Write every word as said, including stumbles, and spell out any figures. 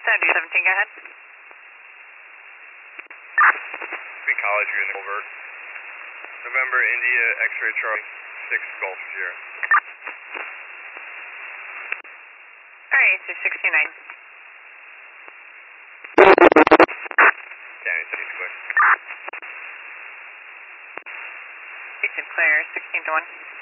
seventy seventeen, go ahead. Free College, you're in the covert. November, India, X-ray Charlie, six Golf Sierra. Alright, so sixty-nine. Danny, seventy clear. Houston clear, sixteen to one.